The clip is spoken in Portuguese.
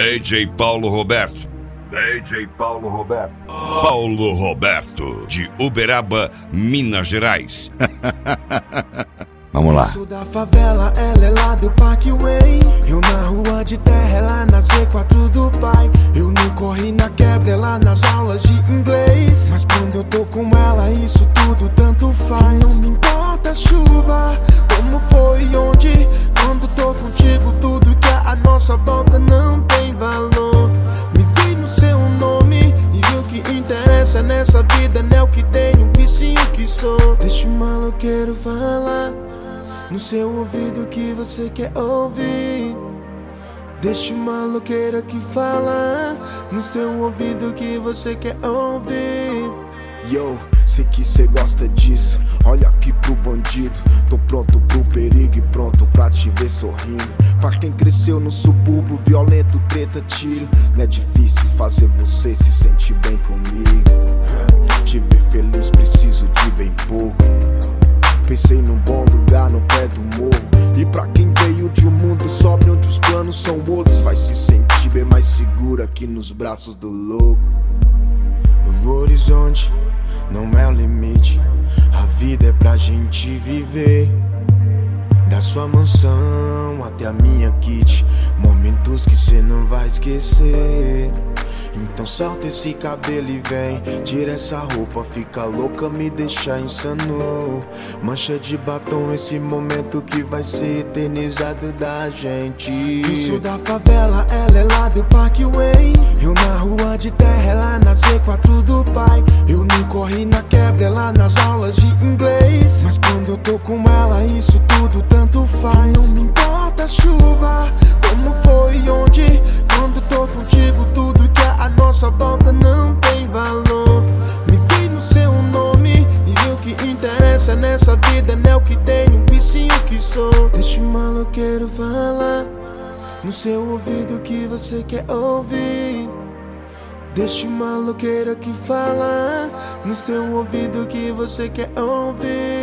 DJ Paulo Roberto. DJ Paulo Roberto. Paulo Roberto, de Uberaba, Minas Gerais. Vamos lá. Eu sou da favela, ela é lá do Parkway. Eu na rua de terra, ela na Z4 do pai. Eu não corri na quebra, ela nas aulas de inglês. Mas quando eu tô com ela, isso tudo tanto faz. Não me importa a chuva, como foi e onde. Quando tô contigo, tudo que é a nossa volta não tem valor. Me vi no seu nome e vi o que interessa nessa vida. Não é o que tenho, e sim o que sou. Deixa o maloqueiro falar no seu ouvido que você quer ouvir. Deixa o maloqueiro aqui falar no seu ouvido que você quer ouvir. Yo, sei que cê gosta disso. Olha aqui pro bandido. Tô pronto pro perigo e pronto pra te ver sorrindo. Pra quem cresceu no subúrbio, violento, treta, tiro. Não é difícil fazer você se sentir bem comigo. Te ver feliz preciso de bem pouco. Pensei num bom lugar no pé do morro. E pra quem veio de um mundo sóbrio onde os planos são outros, vai se sentir bem mais seguro aqui nos braços do louco. O horizonte não é o limite, a vida é pra gente viver. Da sua mansão até a minha kit, momentos que cê não vai esquecer. Então solta esse cabelo e vem, tira essa roupa, fica louca, me deixa insano. Mancha de batom, esse momento que vai ser eternizado da gente. Eu sou da favela, ela é lá do Parkway. Eu na rua de terra, ela na Z4 do pai. Eu não corri na quebra, ela nas aulas de inglês. Mas quando eu tô com ela, isso tudo tanto faz. Não me importa a chuva, como foi e onde. Quando tô contigo, tudo que é a nossa volta não tem valor. Me vi no seu nome e vi o que interessa nessa vida. Não é o que tenho, e sim o que sou. Deixa o maloqueiro falar no seu ouvido que você quer ouvir. Deixa o maloqueiro aqui falar no seu ouvido que você quer ouvir.